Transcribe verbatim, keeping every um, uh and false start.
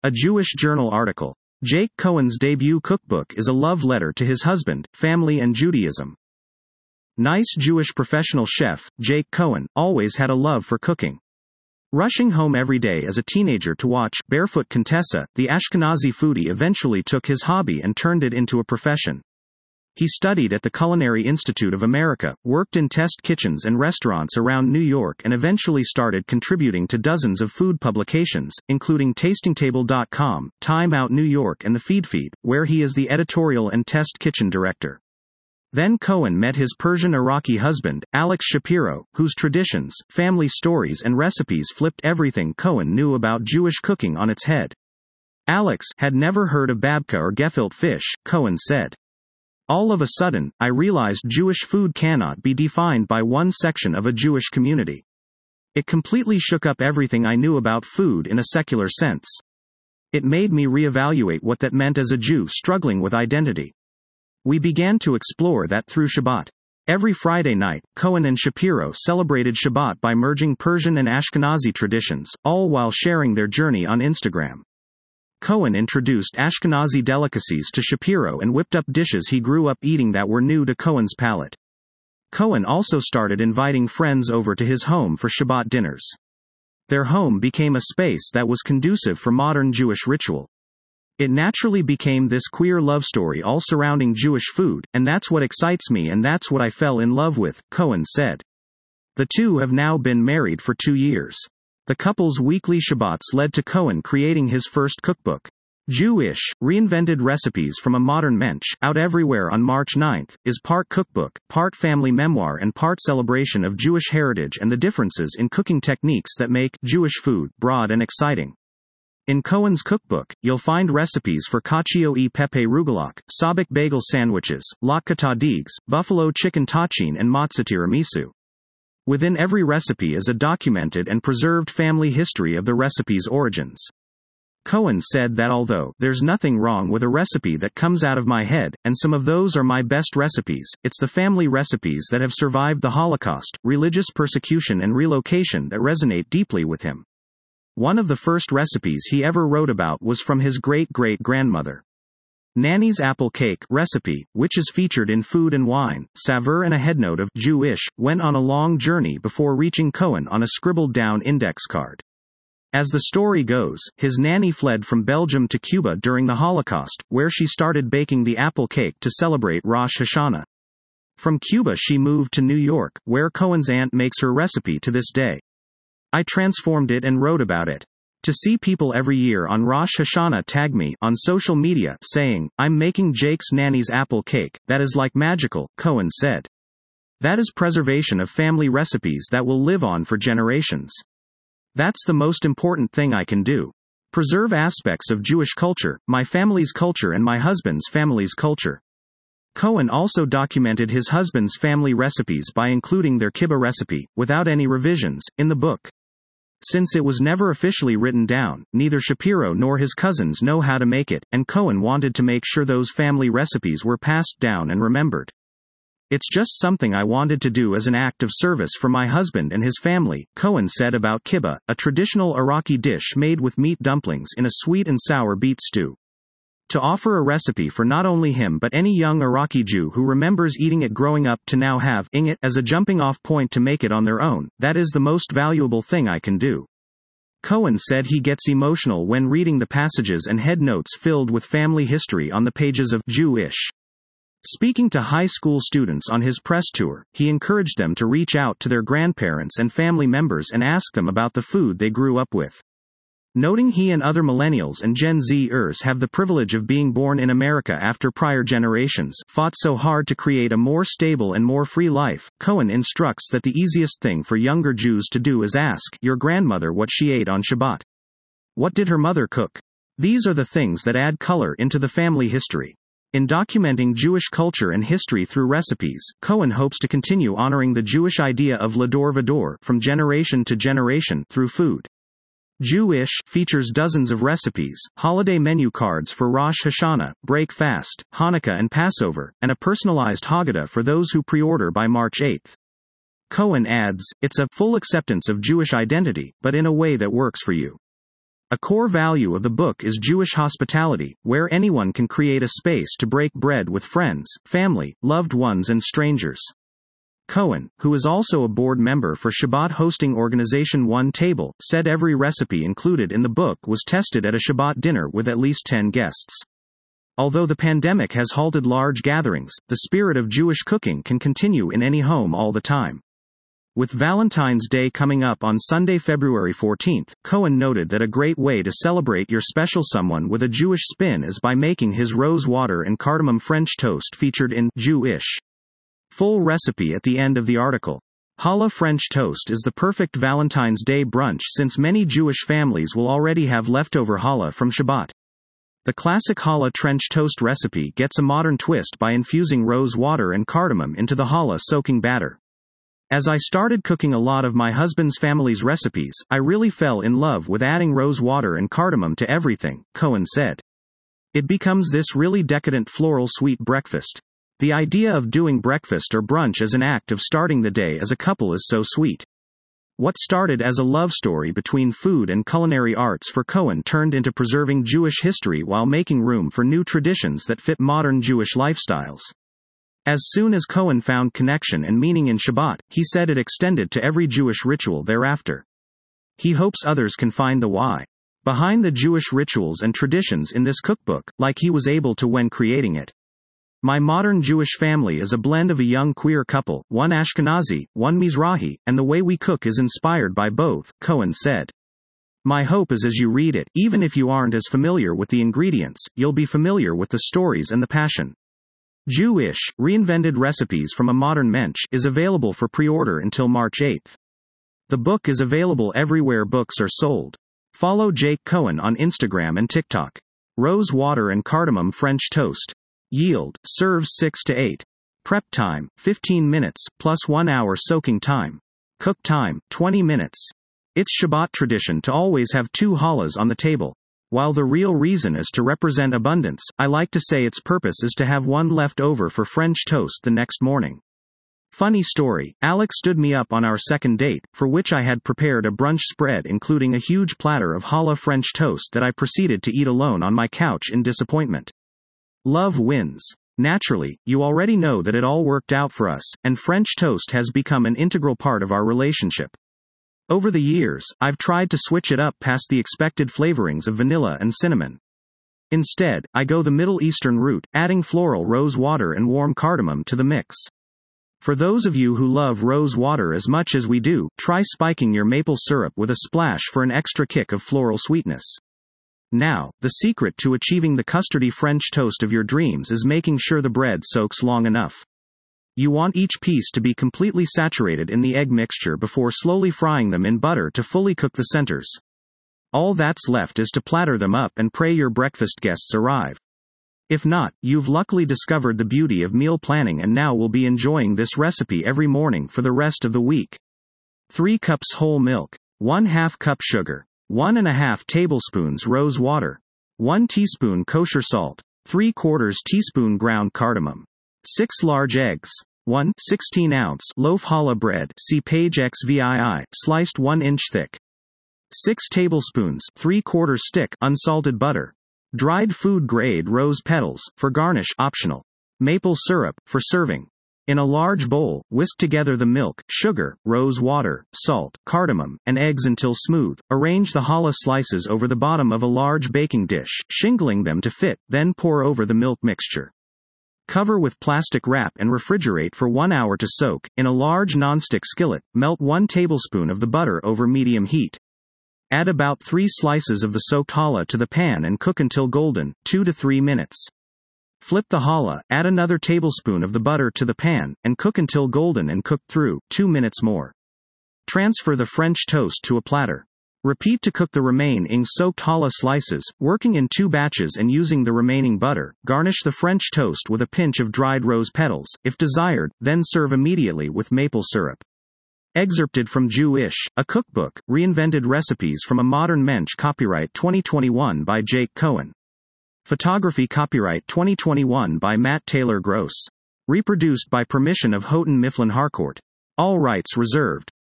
A Jewish Journal article. Jake Cohen's debut cookbook is a love letter to his husband, family and Judaism. Nice Jewish professional chef, Jake Cohen, always had a love for cooking. Rushing home every day as a teenager to watch Barefoot Contessa, the Ashkenazi foodie eventually took his hobby and turned it into a profession. He studied at the Culinary Institute of America, worked in test kitchens and restaurants around New York, and eventually started contributing to dozens of food publications, including tasting table dot com, Time Out New York and The Feed Feed, where he is the editorial and test kitchen director. Then Cohen met his Persian-Iraqi husband, Alex Shapiro, whose traditions, family stories and recipes flipped everything Cohen knew about Jewish cooking on its head. Alex had never heard of babka or gefilte fish, Cohen said. All of a sudden, I realized Jewish food cannot be defined by one section of a Jewish community. It completely shook up everything I knew about food in a secular sense. It made me reevaluate what that meant as a Jew struggling with identity. We began to explore that through Shabbat. Every Friday night, Cohen and Shapiro celebrated Shabbat by merging Persian and Ashkenazi traditions, all while sharing their journey on Instagram. Cohen introduced Ashkenazi delicacies to Shapiro and whipped up dishes he grew up eating that were new to Cohen's palate. Cohen also started inviting friends over to his home for Shabbat dinners. Their home became a space that was conducive for modern Jewish ritual. It naturally became this queer love story all surrounding Jewish food, and that's what excites me and that's what I fell in love with, Cohen said. The two have now been married for two years. The couple's weekly Shabbats led to Cohen creating his first cookbook. Jewish, Reinvented Recipes from a Modern Mensch, out everywhere on March ninth, is part cookbook, part family memoir and part celebration of Jewish heritage and the differences in cooking techniques that make Jewish food broad and exciting. In Cohen's cookbook, you'll find recipes for cacio e pepe rugelach, sabich bagel sandwiches, latke digs, buffalo chicken tachin and matzah tiramisu. Within every recipe is a documented and preserved family history of the recipe's origins. Cohen said that although there's nothing wrong with a recipe that comes out of my head, and some of those are my best recipes, it's the family recipes that have survived the Holocaust, religious persecution and relocation that resonate deeply with him. One of the first recipes he ever wrote about was from his great-great-grandmother. Nanny's apple cake recipe, which is featured in Food and Wine, Saveur and a headnote of Jewish, went on a long journey before reaching Cohen on a scribbled-down index card. As the story goes, his nanny fled from Belgium to Cuba during the Holocaust, where she started baking the apple cake to celebrate Rosh Hashanah. From Cuba she moved to New York, where Cohen's aunt makes her recipe to this day. I transformed it and wrote about it. To see people every year on Rosh Hashanah tag me on social media saying, I'm making Jake's nanny's apple cake, that is like magical, Cohen said. That is preservation of family recipes that will live on for generations. That's the most important thing I can do. Preserve aspects of Jewish culture, my family's culture and my husband's family's culture. Cohen also documented his husband's family recipes by including their kibbeh recipe, without any revisions, in the book. Since it was never officially written down, neither Shapiro nor his cousins know how to make it, and Cohen wanted to make sure those family recipes were passed down and remembered. It's just something I wanted to do as an act of service for my husband and his family, Cohen said about kibbeh, a traditional Iraqi dish made with meat dumplings in a sweet and sour beet stew. To offer a recipe for not only him but any young Iraqi Jew who remembers eating it growing up to now have ing it as a jumping-off point to make it on their own, that is the most valuable thing I can do. Cohen said he gets emotional when reading the passages and headnotes filled with family history on the pages of Jewish. Speaking to high school students on his press tour, he encouraged them to reach out to their grandparents and family members and ask them about the food they grew up with. Noting he and other millennials and Gen Z-ers have the privilege of being born in America after prior generations fought so hard to create a more stable and more free life, Cohen instructs that the easiest thing for younger Jews to do is ask your grandmother what she ate on Shabbat. What did her mother cook? These are the things that add color into the family history. In documenting Jewish culture and history through recipes, Cohen hopes to continue honoring the Jewish idea of Lador Vador from generation to generation through food. Jewish features dozens of recipes, holiday menu cards for Rosh Hashanah, Break Fast, Hanukkah and Passover, and a personalized Haggadah for those who pre-order by March eighth. Cohen adds, it's a full acceptance of Jewish identity, but in a way that works for you. A core value of the book is Jewish hospitality, where anyone can create a space to break bread with friends, family, loved ones and strangers. Cohen, who is also a board member for Shabbat hosting organization One Table, said every recipe included in the book was tested at a Shabbat dinner with at least ten guests. Although the pandemic has halted large gatherings, the spirit of Jewish cooking can continue in any home all the time. With Valentine's Day coming up on Sunday, February fourteenth, Cohen noted that a great way to celebrate your special someone with a Jewish spin is by making his rose water and cardamom French toast featured in Jewish. Full recipe at the end of the article. Challah French toast is the perfect Valentine's Day brunch since many Jewish families will already have leftover challah from Shabbat. The classic challah French toast recipe gets a modern twist by infusing rose water and cardamom into the challah soaking batter. As I started cooking a lot of my husband's family's recipes, I really fell in love with adding rose water and cardamom to everything, Cohen said. It becomes this really decadent floral sweet breakfast. The idea of doing breakfast or brunch as an act of starting the day as a couple is so sweet. What started as a love story between food and culinary arts for Cohen turned into preserving Jewish history while making room for new traditions that fit modern Jewish lifestyles. As soon as Cohen found connection and meaning in Shabbat, he said it extended to every Jewish ritual thereafter. He hopes others can find the why behind the Jewish rituals and traditions in this cookbook, like he was able to when creating it. My modern Jewish family is a blend of a young queer couple, one Ashkenazi, one Mizrahi, and the way we cook is inspired by both, Cohen said. My hope is as you read it, even if you aren't as familiar with the ingredients, you'll be familiar with the stories and the passion. Jewish, Reinvented Recipes from a Modern Mensch is available for pre-order until March eighth. The book is available everywhere books are sold. Follow Jake Cohen on Instagram and TikTok. Rose water and cardamom French toast. Yield, serves six to eight. Prep time, fifteen minutes, plus one hour soaking time. Cook time, twenty minutes. It's Shabbat tradition to always have two challahs on the table. While the real reason is to represent abundance, I like to say its purpose is to have one left over for French toast the next morning. Funny story, Alex stood me up on our second date, for which I had prepared a brunch spread including a huge platter of challah French toast that I proceeded to eat alone on my couch in disappointment. Love wins. Naturally, you already know that it all worked out for us, and French toast has become an integral part of our relationship. Over the years, I've tried to switch it up past the expected flavorings of vanilla and cinnamon. Instead, I go the Middle Eastern route, adding floral rose water and warm cardamom to the mix. For those of you who love rose water as much as we do, try spiking your maple syrup with a splash for an extra kick of floral sweetness. Now, the secret to achieving the custardy French toast of your dreams is making sure the bread soaks long enough. You want each piece to be completely saturated in the egg mixture before slowly frying them in butter to fully cook the centers. All that's left is to platter them up and pray your breakfast guests arrive. If not, you've luckily discovered the beauty of meal planning and now will be enjoying this recipe every morning for the rest of the week. three cups whole milk, one half cup sugar, one and a half tablespoons rose water, one teaspoon kosher salt, three quarters teaspoon ground cardamom. six large eggs, one sixteen ounce loaf challah bread, see page X V I I, sliced one inch thick. six tablespoons, three quarters stick, unsalted butter. Dried food grade rose petals, for garnish, optional. Maple syrup, for serving. In a large bowl, whisk together the milk, sugar, rose water, salt, cardamom, and eggs until smooth. Arrange the challah slices over the bottom of a large baking dish, shingling them to fit, then pour over the milk mixture. Cover with plastic wrap and refrigerate for one hour to soak. In a large nonstick skillet, melt one tablespoon of the butter over medium heat. Add about three slices of the soaked challah to the pan and cook until golden, two to three minutes. Flip the challah, add another tablespoon of the butter to the pan, and cook until golden and cooked through, two minutes more. Transfer the French toast to a platter. Repeat to cook the remaining soaked challah slices, working in two batches and using the remaining butter. Garnish the French toast with a pinch of dried rose petals, if desired, then serve immediately with maple syrup. Excerpted from Jewish, a cookbook, Reinvented Recipes from a Modern Mensch. Copyright twenty twenty-one by Jake Cohen. Photography copyright twenty twenty-one by Matt Taylor Gross. Reproduced by permission of Houghton Mifflin Harcourt. All rights reserved.